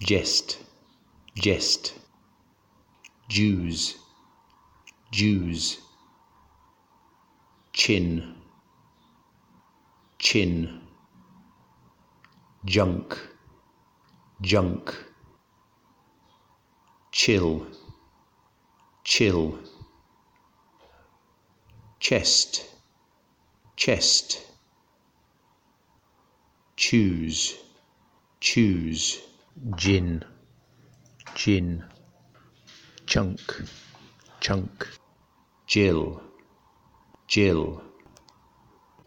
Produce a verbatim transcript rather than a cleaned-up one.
jest, jest, Jews, Jews, chin, chin, junk, junk, chill, chill, chest, chest, choose, choose, gin, gin, chunk, chunk, Jill, Jill,